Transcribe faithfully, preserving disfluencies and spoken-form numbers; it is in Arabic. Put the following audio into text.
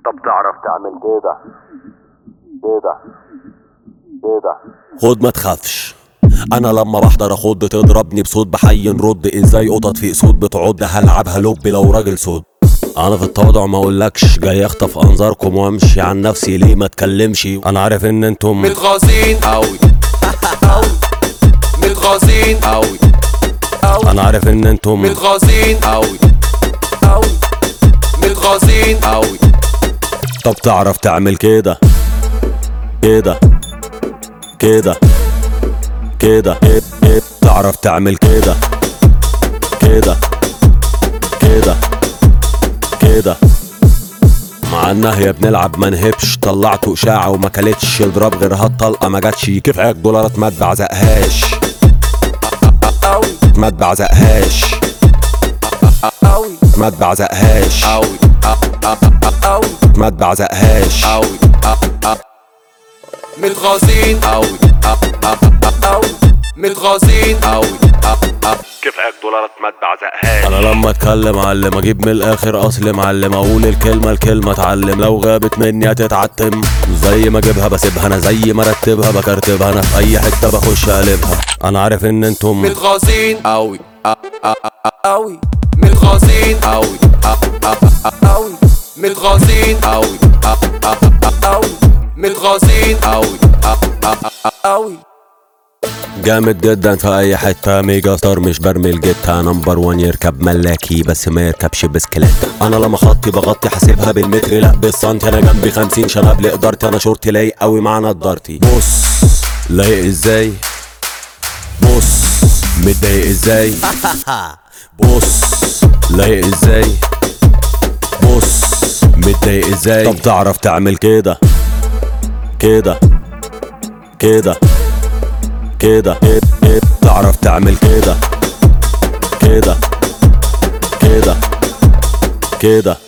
طب تعرف تعمل كده كده كده. خد ما تخافش، انا لما بحضر اخد تضربني بصوت بحي نرد. ازاي قطط في اسود بتعد هلعبها لب لو راجل صوت. انا في التواضع ما اقولكش، جاي اخطف انظاركم وامشي عن نفسي ليه ما اتكلمش. انا عارف ان انتم متغاظين اوي اوي متغاظين اوي اوي. انا عارف ان انتم متغاظين اوي اوي متغاظين اوي. طب تعرف تعمل كده كده كده كده. تعرف تعمل كده كده كده كده. مع النهية بنلعب ما نهبش، طلعته اشاعة وما كلتش. اضرب غيرها الطلقة ما جاتش، كفاية دولارات ما تبعزقهاش ما تبعزقهاش ما تبعزقهاش ما تبعزقهاش. متغاظين اوي اوي متغاظين اوي. كفاية دولارات ما تبعزقهاش. انا لما اتكلم علم، اجيب من الاخر اصل معلم. اقول الكلمة الكلمة اتعلم، لو غابت مني هتتعتم. زي ما اجيبها بسيبها، انا زي ما رتبها بكرتبها. انا في اي حتة بخش اقلبها. انا عارف ان انتم متغاظين اوي اوي متغاظين اوي اوي متغاظين اوي اوي متغاظين اوي اوي. جامد جدا في اي حته، ميجا ستار مش برمي الجيتا. نمبر وان يركب ملاكي بس ما يركبش بسكليت. انا لما خطي بغطي حاسبها بالمتر لا بالسنتي. انا جنبي خمسين شنب لقدرتي، انا شورتي لايق قوي مع نضارتي. بص لايق ازاي، بص متضايق ازاي بص لايق ازاي، بص متضايق ازاي. طب تعرف تعمل كده كده كده كده. تعرف تعمل كده كده كده كده.